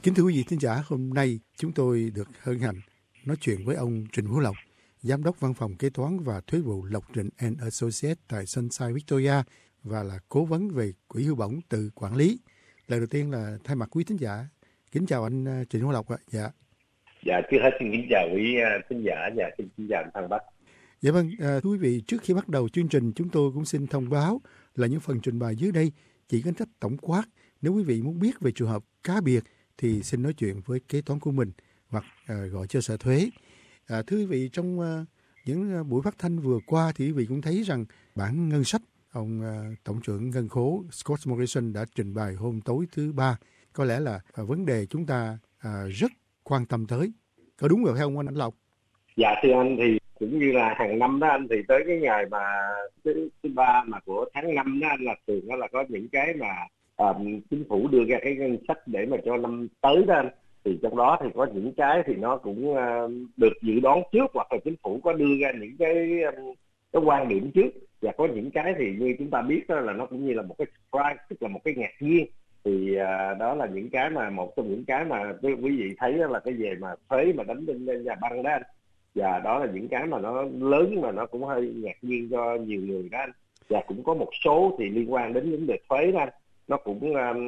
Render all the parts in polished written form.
Kính thưa quý vị thính giả, hôm nay chúng tôi được hân hạnh nói chuyện với ông Trịnh Hữu Lộc, Giám đốc Văn phòng Kế toán và Thuế vụ Lộc Trịnh and Associates tại Sunside Victoria và là cố vấn về quỹ hưu bổng tự quản lý. Lời đầu tiên là thay mặt quý thính giả, kính chào anh Trịnh Hữu Lộc ạ. Dạ, trước hết xin kính chào quý thính giả và xin kính chào anh Thăng Bắc. Dạ vâng, thưa quý vị, trước khi bắt đầu chương trình, chúng tôi cũng xin thông báo là những phần trình bày dưới đây chỉ có cách tổng quát. Nếu quý vị muốn biết về trường hợp cá biệt thì xin nói chuyện với kế toán của mình hoặc gọi cho sở thuế. Thưa quý vị, trong những buổi phát thanh vừa qua thì quý vị cũng thấy rằng bản ngân sách ông Tổng trưởng Ngân khố Scott Morrison đã trình bày hôm tối thứ Ba. Có lẽ là vấn đề chúng ta rất quan tâm tới. Có đúng rồi không anh Lộc? Dạ thưa anh, thì cũng như là hàng năm đó anh, thì tới cái ngày mà thứ Ba mà của tháng 5 đó anh, là thường đó là có những cái mà chính phủ đưa ra cái ngân sách để mà cho năm tới đó anh. Thì trong đó thì có những cái thì nó cũng được dự đoán trước, hoặc là chính phủ có đưa ra những cái quan điểm trước, và có những cái thì như chúng ta biết đó là nó cũng như là một cái surprise, tức là một cái ngạc nhiên. Thì đó là những cái mà một trong những cái mà quý vị thấy đó là cái về mà thuế mà đánh lên nhà băng đó anh. Và đó là những cái mà nó lớn mà nó cũng hơi ngạc nhiên cho nhiều người đó anh. Và cũng có một số thì liên quan đến vấn đề thuế đó anh, nó cũng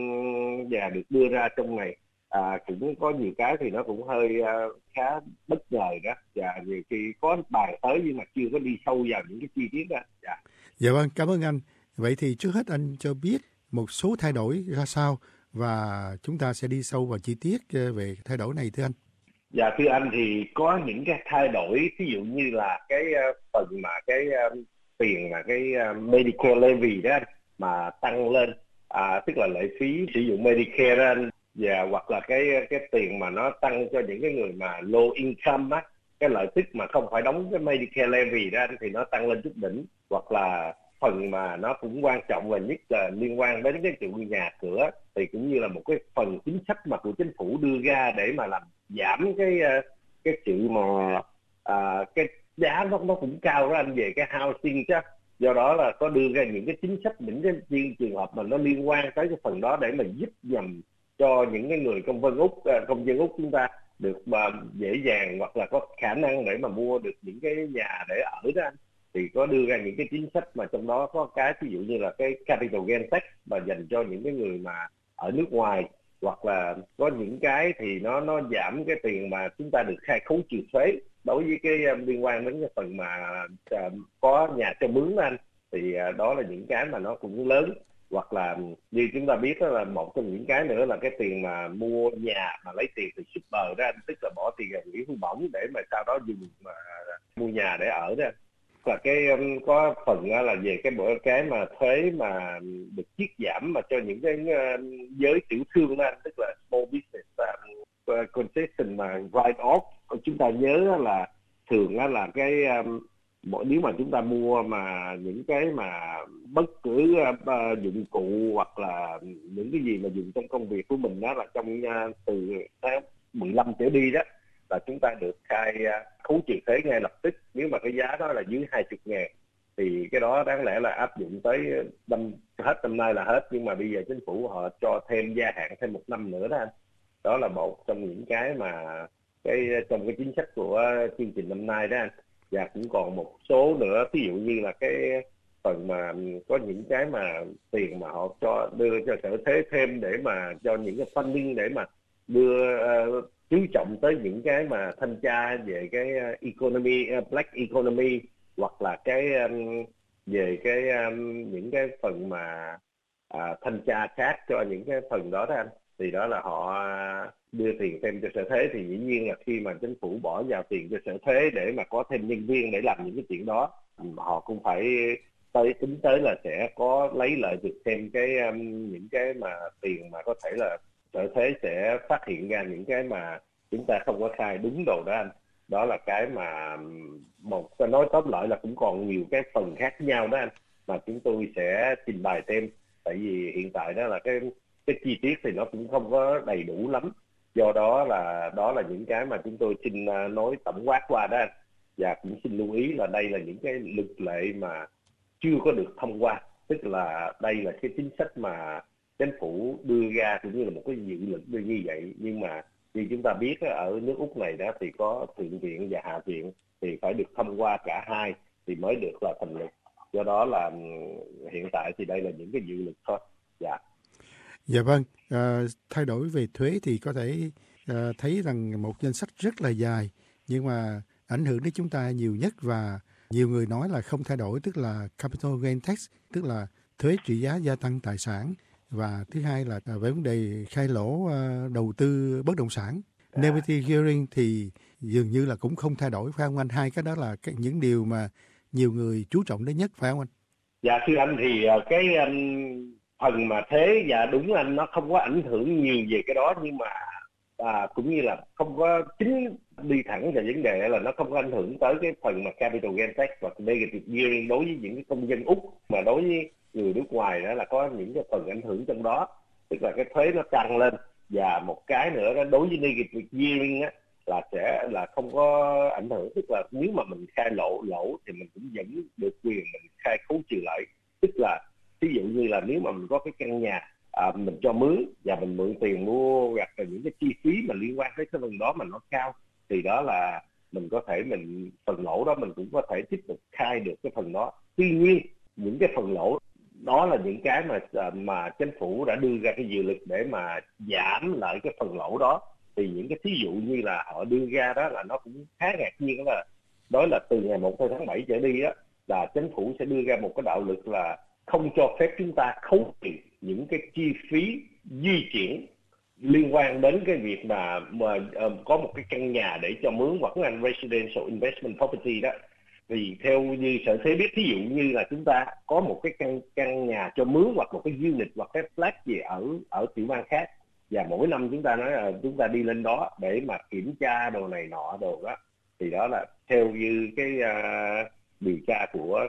và được đưa ra trong này. Cũng có nhiều cái thì nó cũng hơi khá bất ngờ đó, và nhiều khi có bàn tới nhưng mà chưa có đi sâu vào những cái chi tiết đó. Dạ vâng, cảm ơn anh. Vậy thì trước hết anh cho biết một số thay đổi ra sao và chúng ta sẽ đi sâu vào chi tiết về thay đổi này thưa anh. Dạ thưa anh, thì có những cái thay đổi, ví dụ như là cái phần mà cái tiền mà cái Medicare levy đó anh, mà tăng lên, tức là lệ phí sử dụng Medicare đó anh, và hoặc là cái tiền mà nó tăng cho những cái người mà low income á, cái lợi tức mà không phải đóng cái Medicare levy đó anh, thì nó tăng lên chút đỉnh. Hoặc là phần mà nó cũng quan trọng và nhất là liên quan đến cái chuyện nhà cửa, thì cũng như là một cái phần chính sách mà của chính phủ đưa ra để mà làm giảm cái sự mà cái giá nó cũng cao đó anh, về cái housing chứ. Do đó là có đưa ra những cái chính sách, những cái trường hợp mà nó liên quan tới cái phần đó để mà giúp nhằm cho những cái người công dân Úc chúng ta được mà dễ dàng hoặc là có khả năng để mà mua được những cái nhà để ở đó anh. Thì có đưa ra những cái chính sách mà trong đó có cái ví dụ như là cái capital gain tax mà dành cho những cái người mà ở nước ngoài, hoặc là có những cái thì nó giảm cái tiền mà chúng ta được khai khấu trừ thuế đối với cái liên quan đến cái phần mà có nhà cho mướn anh. Thì đó là những cái mà nó cũng lớn. Hoặc là như chúng ta biết đó, là một trong những cái nữa là cái tiền mà mua nhà mà lấy tiền từ super đó anh, tức là bỏ tiền vào quỹ hưu bổng để mà sau đó dùng mà mua nhà để ở đó anh. Và cái có phần là về cái mà thuế mà được chiết giảm mà cho những cái giới tiểu thương đó anh, tức là small business concession mà write off. Chúng ta nhớ là thường là cái nếu mà chúng ta mua mà những cái mà bất cứ dụng cụ hoặc là những cái gì mà dùng trong công việc của mình đó, là trong từ tháng 15 trở đi đó, là chúng ta được khai khấu trừ thuế ngay lập tức nếu mà cái giá đó là dưới 20.000. Thì cái đó đáng lẽ là áp dụng tới hết năm nay là hết, nhưng mà bây giờ chính phủ họ cho thêm gia hạn thêm 1 năm nữa đó anh. Đó là một trong những cái mà trong cái chính sách của chương trình năm nay đó anh. Và cũng còn một số nữa, ví dụ như là cái phần mà có những cái mà tiền mà họ đưa cho sở thuế thêm để mà cho những cái funding để mà đưa chú trọng tới những cái mà thanh tra về cái economy, black economy, hoặc là cái về cái những cái phần mà thanh tra khác cho những cái phần đó đó anh. Thì đó là họ đưa tiền thêm cho sở thuế, thì dĩ nhiên là khi mà chính phủ bỏ vào tiền cho sở thuế để mà có thêm nhân viên để làm những cái chuyện đó, họ cũng phải tính tới là sẽ có lấy lợi được thêm cái những cái mà tiền mà có thể là sở thuế sẽ phát hiện ra những cái mà chúng ta không có khai đúng đồ đó anh. Đó là cái mà nói tóm lại là cũng còn nhiều cái phần khác nhau đó anh, mà chúng tôi sẽ trình bày thêm. Tại vì hiện tại đó là cái chi tiết thì nó cũng không có đầy đủ lắm. Do đó là những cái mà chúng tôi xin nói tổng quát qua đó anh. Và cũng xin lưu ý là đây là những cái luật lệ mà chưa có được thông qua, tức là đây là cái chính sách mà chính phủ đưa ra cũng như là một cái dự luật như vậy. Nhưng mà như chúng ta biết ở nước Úc này đó thì có thượng viện và hạ viện, thì phải được thông qua cả hai thì mới được là thành luật. Do đó là hiện tại thì đây là những cái dự luật thôi. Dạ. Dạ vâng, thay đổi về thuế thì có thể thấy rằng một danh sách rất là dài, nhưng mà ảnh hưởng đến chúng ta nhiều nhất và nhiều người nói là không thay đổi, tức là capital gain tax, tức là thuế trị giá gia tăng tài sản, và thứ hai là về vấn đề khai lỗ đầu tư bất động sản. Negative gearing thì dường như là cũng không thay đổi, phải không anh? Hai cái đó là những điều mà nhiều người chú trọng đến nhất, phải không anh? Dạ thưa anh, thì cái phần mà thế, dạ đúng anh, nó không có ảnh hưởng nhiều về cái đó, nhưng mà cũng như là không có chính đi thẳng vào vấn đề là nó không có ảnh hưởng tới cái phần mà capital gain tax và negative gearing đối với những cái công dân Úc, mà đối với người nước ngoài đó là có những cái phần ảnh hưởng trong đó, tức là cái thuế nó tăng lên. Và một cái nữa đó, đối với negative gearing á, là sẽ là không có ảnh hưởng, tức là nếu mà mình khai lỗ thì mình cũng vẫn được quyền mình khai khấu trừ lại. Tức là ví dụ như là nếu mà mình có cái căn nhà mình cho mướn và mình mượn tiền mua, hoặc là những cái chi phí mà liên quan tới cái phần đó mà nó cao, thì đó là mình có thể phần lỗ đó mình cũng có thể tiếp tục khai được cái phần đó. Tuy nhiên những cái phần lỗ đó là những cái mà chính phủ đã đưa ra cái dự luật để mà giảm lại cái phần lỗ đó. Thì những cái thí dụ như là họ đưa ra đó là nó cũng khá ngạc nhiên, đó là từ ngày 1 tháng 7 trở đi đó, là chính phủ sẽ đưa ra một cái đạo luật là không cho phép chúng ta khấu trừ những cái chi phí di chuyển liên quan đến cái việc mà có một cái căn nhà để cho mướn, hoặc là residential investment property đó. Vì theo như sở thuế biết, thí dụ như là chúng ta có một cái căn nhà cho mướn, hoặc một cái unit hoặc cái flat gì ở tiểu bang khác, và mỗi năm chúng ta nói là chúng ta đi lên đó để mà kiểm tra đồ này nọ đồ đó, thì đó là theo như cái điều tra của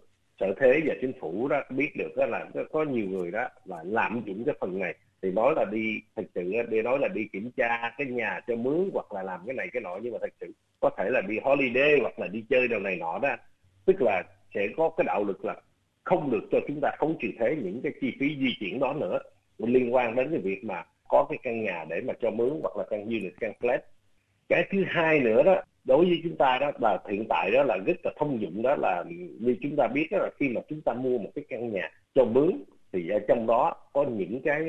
sở thuế và chính phủ đó biết được đó, là có nhiều người đó là lạm dụng cái phần này, thì nói là đi thực sự đi nói là đi kiểm tra cái nhà cho mướn hoặc là làm cái này cái nọ, nhưng mà thật sự có thể là đi holiday hoặc là đi chơi đồ này nọ đó. Tức là sẽ có cái đạo luật là không được cho chúng ta khấu trừ thuế những cái chi phí di chuyển đó nữa, liên quan đến cái việc mà có cái căn nhà để mà cho mướn hoặc là căn unit, căn flat. Cái thứ hai nữa đó, đối với chúng ta đó là hiện tại đó là rất là thông dụng, đó là như chúng ta biết đó, là khi mà chúng ta mua một cái căn nhà cho mướn thì ở trong đó có những cái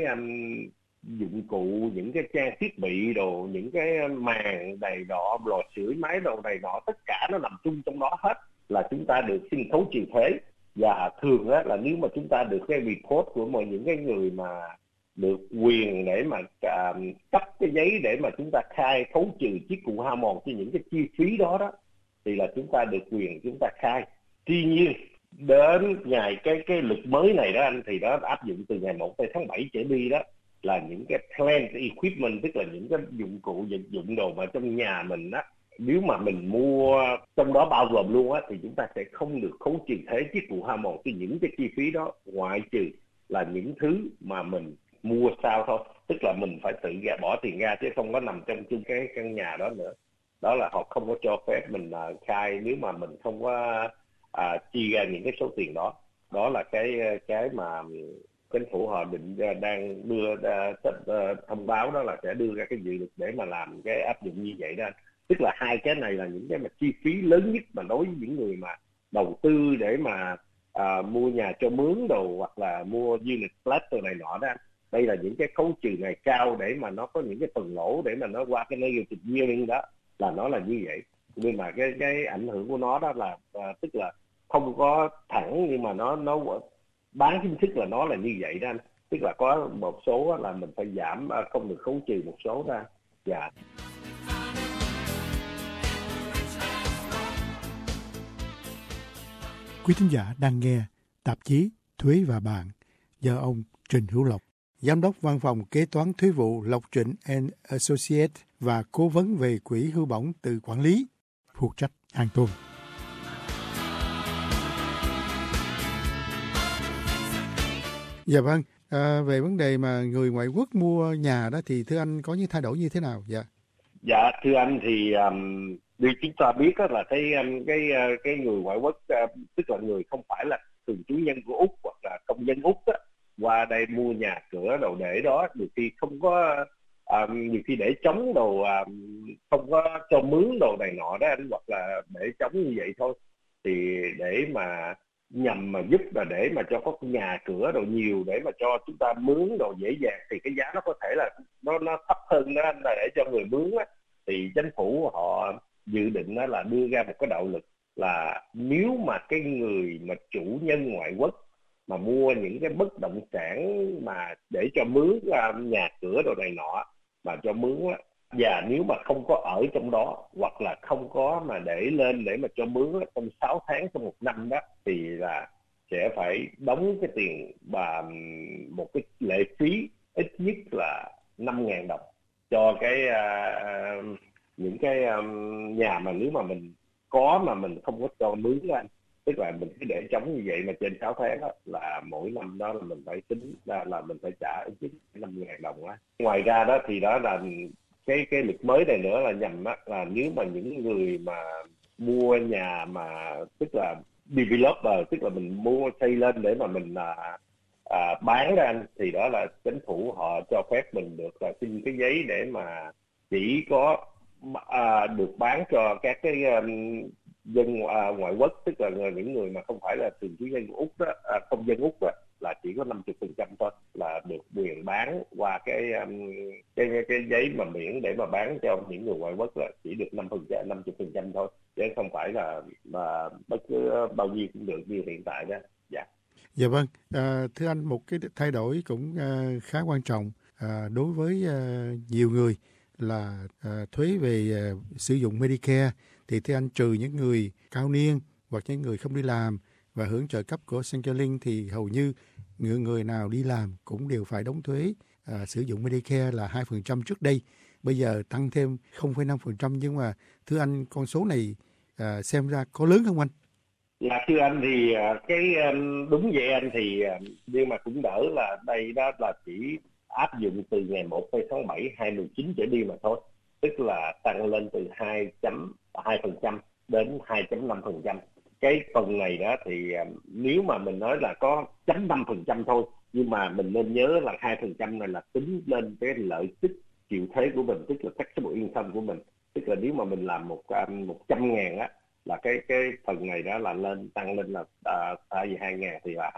dụng cụ, những cái trang thiết bị đồ, những cái màn đầy đọ, lò sưởi, máy đồ này nọ, tất cả nó nằm chung trong đó hết, là chúng ta được xin khấu trừ thuế. Và thường đó là nếu mà chúng ta được cái report của những cái người mà được quyền để mà cấp cái giấy để mà chúng ta khai khấu trừ chiếc cụ hao mòn cho những cái chi phí đó đó, thì là chúng ta được quyền chúng ta khai. Tuy nhiên đến ngày cái luật mới này đó anh, thì đó áp dụng từ ngày 1 tháng 7 trở đi đó, là những cái plant equipment, tức là những cái dụng cụ vật dụng đồ mà trong nhà mình á, nếu mà mình mua trong đó bao gồm luôn á, thì chúng ta sẽ không được khấu trừ thuế chiếc cụ hao mòn cho những cái chi phí đó, ngoại trừ là những thứ mà mình mua sao thôi, tức là mình phải tự bỏ tiền ra chứ không có nằm trong chung cái căn nhà đó nữa. Đó là họ không có cho phép mình khai nếu mà mình không có chi ra những cái số tiền đó. Đó là cái mà chính phủ họ đang đưa thông báo, đó là sẽ đưa ra cái dự luật để mà làm cái áp dụng như vậy đó. Tức là hai cái này là những cái mà chi phí lớn nhất mà đối với những người mà đầu tư để mà mua nhà cho mướn đồ, hoặc là mua unit flat đồ này nọ đó. Đây là những cái khấu trừ này cao để mà nó có những cái phần lỗ để mà nó qua cái negative gearing đó, là nó là như vậy. Nhưng mà cái ảnh hưởng của nó đó là tức là không có thẳng, nhưng mà nó bán chính thức là nó là như vậy đó anh. Tức là có một số là mình phải giảm, không được khấu trừ một số ra. Dạ. Quý thính giả đang nghe tạp chí Thuế và Bạn do ông Trịnh Hữu Lộc, Giám đốc Văn phòng Kế toán Thuế vụ Lộc Trịnh & Associates và Cố vấn về Quỹ Hưu bổng Tự Quản lý, phụ trách hàng tuần. Dạ vâng, về vấn đề mà người ngoại quốc mua nhà đó thì thưa anh có những thay đổi như thế nào? Dạ thưa anh, thì như chúng ta biết đó là cái người ngoại quốc, tức là người không phải là thường trú nhân của Úc hoặc là công dân Úc đó, qua đây mua nhà cửa cửa đồ để đó, nhiều khi không có nhiều khi để trống đồ, không có cho mướn đồ này nọ đó anh, hoặc là để trống như vậy thôi, thì để mà nhằm mà giúp là để mà cho có nhà cửa đồ nhiều để mà cho chúng ta mướn đồ dễ dàng, thì cái giá nó có thể là nó thấp hơn đó anh, là để cho người mướn á. Thì chính phủ họ dự định đó là đưa ra một cái đạo luật là nếu mà cái người mà chủ nhân ngoại quốc mà mua những cái bất động sản mà để cho mướn nhà cửa đồ này nọ mà cho mướn á, và nếu mà không có ở trong đó hoặc là không có mà để lên để mà cho mướn á, trong 6 tháng trong một năm đó, thì là sẽ phải đóng cái tiền và một cái lệ phí ít nhất là 5.000 đồng cho cái những cái nhà mà nếu mà mình có mà mình không có cho mướn đó anh. Tức là mình cứ để trống như vậy mà trên 6 tháng đó, là mỗi năm đó là mình phải tính ra là mình phải trả ít nhất 5.000 đồng á. Ngoài ra đó thì đó là cái luật mới này nữa là nhằm á, là nếu mà những người mà mua nhà mà tức là developer, tức là mình mua xây lên để mà mình bán ra anh, thì đó là chính phủ họ cho phép mình được là xin cái giấy để mà chỉ có được bán cho các cái dân ngoại quốc, tức là những người mà không phải là thường trú nhân Úc đó, công dân Úc đó, là chỉ có 50% thôi là được quyền bán qua cái giấy mà miễn để mà bán cho những người ngoại quốc, là chỉ được 50% thôi, chứ không phải là bất cứ bao nhiêu cũng được như hiện tại đó. Dạ. Dạ vâng, thưa anh, một cái thay đổi cũng khá quan trọng đối với nhiều người là thuế về sử dụng Medicare. Thì thưa anh, trừ những người cao niên hoặc những người không đi làm và hưởng trợ cấp của Centrelink, thì hầu như người nào đi làm cũng đều phải đóng thuế sử dụng Medicare là 2% trước đây. Bây giờ tăng thêm 0,5%, nhưng mà thưa anh, con số này xem ra có lớn không anh? Dạ thưa anh thì cái đúng vậy anh, thì nhưng mà cũng đỡ là đây đó là chỉ áp dụng từ ngày 1 tháng 7 2019 trở đi mà thôi, tức là tăng lên từ 2,2% đến 2,5%. Cái phần này đó thì nếu mà mình nói là có 0,5% thôi, nhưng mà mình nên nhớ là 2% này là tính lên cái lợi tức chịu thuế của mình, tức là taxable income của mình, tức là nếu mà mình làm 100.000 á, là cái phần này đó là tăng lên là thay vì 2.000 thì là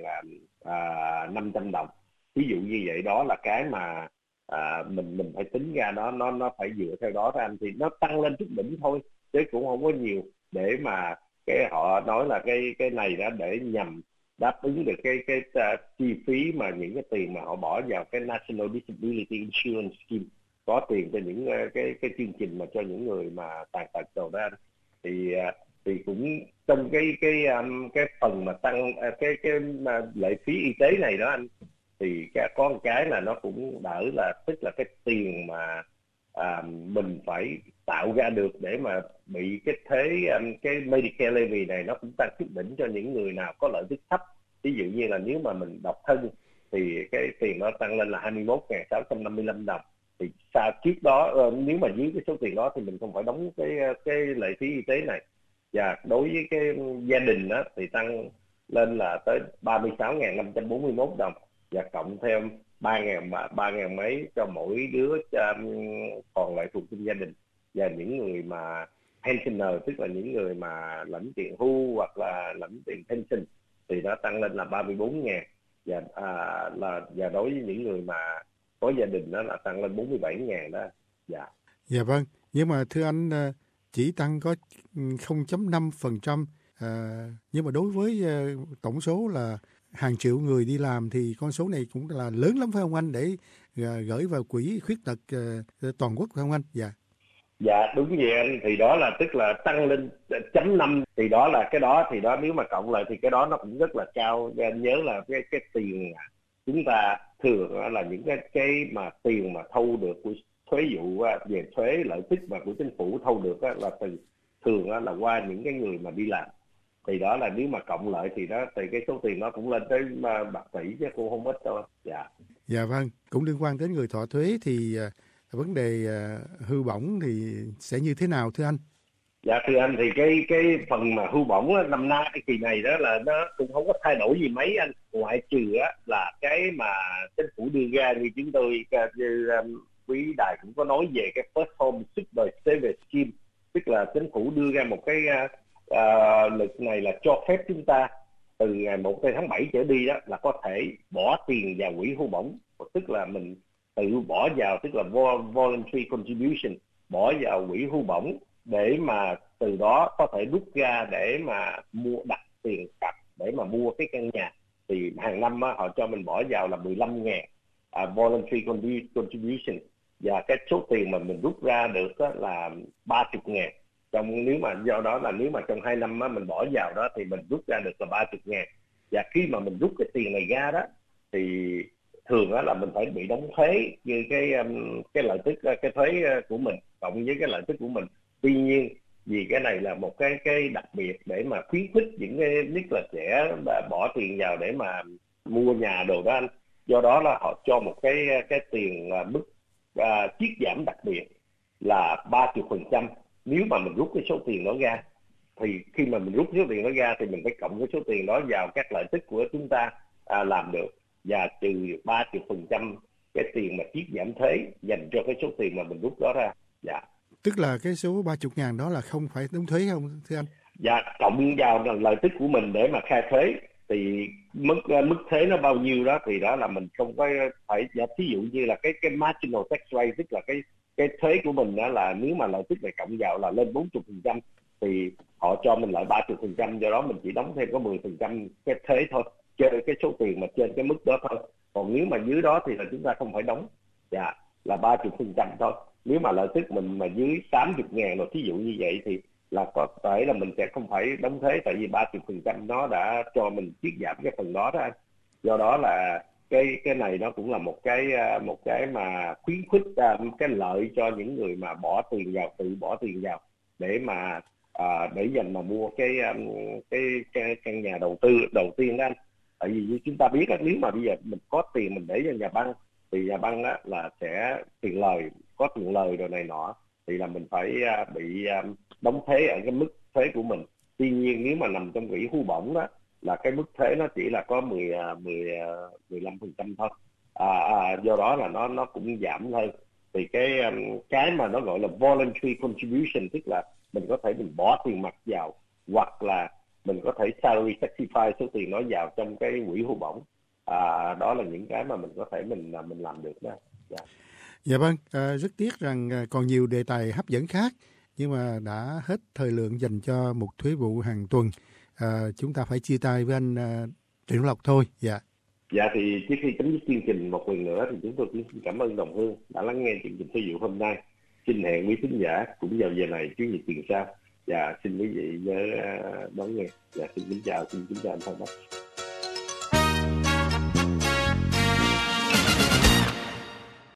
2.500 đồng. Ví dụ như vậy, đó là cái mà mình phải tính ra, nó phải dựa theo đó anh, thì nó tăng lên chút đỉnh thôi chứ cũng không có nhiều, để mà cái họ nói là cái này đó để nhằm đáp ứng được cái chi phí mà những cái tiền mà họ bỏ vào cái National Disability Insurance Scheme, có tiền cho những cái chương trình mà cho những người mà tàn tật đồ đó anh. Thì cũng trong cái phần mà tăng cái mà lệ phí y tế này đó anh, thì có một cái là nó cũng đỡ, là tức là cái tiền mà mình phải tạo ra được để mà bị cái thuế cái Medicare levy này, nó cũng tăng chút đỉnh cho những người nào có lợi tức thấp. Ví dụ như là nếu mà mình độc thân thì cái tiền nó tăng lên là 21.655 đồng. Thì trước đó nếu mà dưới cái số tiền đó thì mình không phải đóng cái lệ phí y tế này. Và đối với cái gia đình đó thì tăng lên là tới 36.541 đồng, và cộng thêm 3.000 mấy cho mỗi đứa còn lại thuộc trong gia đình. Và những người mà pensioner, tức là những người mà lãnh tiền hưu hoặc là lãnh tiền pension, thì nó tăng lên là 34.000. Và đối với những người mà có gia đình đó là tăng lên 47.000 đó. Dạ. Dạ vâng, nhưng mà thưa anh, chỉ tăng có 0,5%, nhưng mà đối với tổng số là hàng triệu người đi làm thì con số này cũng là lớn lắm phải không anh, để gửi vào quỹ khuyết tật toàn quốc phải không anh? Dạ. Dạ đúng vậy anh, thì đó là tức là tăng lên 0,5, thì đó là cái đó, thì đó nếu mà cộng lại thì cái đó nó cũng rất là cao. Anh nhớ là cái tiền chúng ta thường là những cái mà tiền mà thu được của thuế vụ về thuế lợi tức mà của chính phủ thu được là thường là qua những cái người mà đi làm. Thì đó là nếu mà cộng lại thì cái số tiền nó cũng lên tới bạc tỷ chứ cũng không ít đâu. Dạ. Dạ vâng, cũng liên quan đến người thọ thuế thì vấn đề hưu bổng thì sẽ như thế nào thưa anh? Dạ thưa anh, thì cái phần mà hưu bổng á, năm nay cái kỳ này đó là nó cũng không có thay đổi gì mấy anh, ngoại trừ á là cái mà chính phủ đưa ra, như chúng tôi như quý đài cũng có nói về cái First Home Super Saver Scheme, tức là chính phủ đưa ra một cái luật này là cho phép chúng ta từ ngày 1 tháng 7 trở đi đó là có thể bỏ tiền vào quỹ hưu bổng, tức là mình tự bỏ vào, tức là voluntary contribution, bỏ vào quỹ hưu bổng để mà từ đó có thể rút ra để mà đặt tiền cặp để mà mua cái căn nhà. Thì hàng năm á, họ cho mình bỏ vào là 15.000 voluntary contribution, và cái số tiền mà mình rút ra được á, là 30.000. Nếu mà do đó là nếu mà trong 2 năm á, mình bỏ vào đó thì mình rút ra được là 30.000. Và khi mà mình rút cái tiền này ra đó thì thường đó là mình phải bị đóng thuế như cái lợi tức, cái thuế của mình cộng với cái lợi tức của mình. Tuy nhiên vì cái này là một cái đặc biệt để mà khuyến khích những cái nhất là trẻ bỏ tiền vào để mà mua nhà đồ đó anh, do đó là họ cho một cái tiền mức chiết giảm đặc biệt là 30% nếu mà mình rút cái số tiền đó ra. Thì khi mà mình rút số tiền đó ra thì mình phải cộng cái số tiền đó vào các lợi tức của chúng ta làm được, và trừ 30% cái tiền mà chiết giảm thuế dành cho cái số tiền mà mình rút đó ra. Dạ. Tức là cái số 30.000 đó là không phải đóng thuế không thưa anh? Dạ, cộng vào lợi tức của mình để mà khai thuế thì mức thuế nó bao nhiêu đó thì đó là mình không có phải. Dạ, thí dụ như là cái marginal tax rate, tức là cái thuế của mình đó là nếu mà lợi tức này cộng vào là lên 40% thì họ cho mình lại 30%, do đó mình chỉ đóng thêm có 10% cái thuế thôi, trên cái số tiền mà trên cái mức đó thôi. Còn nếu mà dưới đó thì là chúng ta không phải đóng, dạ, là 30% thôi. Nếu mà lợi tức mình mà dưới 80.000 rồi thí dụ như vậy thì là có thể là mình sẽ không phải đóng thuế, tại vì 30% nó đã cho mình tiết giảm cái phần đó đó. Do đó là cái này nó cũng là một cái mà khuyến khích cái lợi cho những người mà bỏ tiền vào, tự bỏ tiền vào để mà để dành mà mua cái căn nhà đầu tiên đó anh. Tại vì như chúng ta biết đó, nếu mà bây giờ mình có tiền mình để cho nhà băng thì nhà băng á, là sẽ có tiền lời rồi này nọ, thì là mình phải bị đóng thuế ở cái mức thuế của mình. Tuy nhiên nếu mà nằm trong quỹ hưu bổng đó là cái mức thuế nó chỉ là có 15% thôi. Do đó là nó cũng giảm hơn. Thì cái mà nó gọi là voluntary contribution, tức là mình có thể mình bỏ tiền mặt vào, hoặc là mình có thể salary sacrifice số tiền đó vào trong cái quỹ hưu bổng. Đó là những cái mà mình có thể mình làm được đó. Yeah. Dạ vâng, rất tiếc rằng còn nhiều đề tài hấp dẫn khác, nhưng mà đã hết thời lượng dành cho một thuế vụ hàng tuần. Chúng ta phải chia tay với anh Trịnh Lộc thôi. Dạ. Dạ, thì trước khi chấm dứt chương trình một lần nữa thì chúng tôi cũng xin cảm ơn Đồng Hương đã lắng nghe chương trình thuế vụ hôm nay. Xin hẹn quý khán giả cũng vào giờ này Chủ nhật tuần sau. Dạ, xin quý vị nhớ đón nghe. Dạ, xin kính chào anh Thanh Bắc.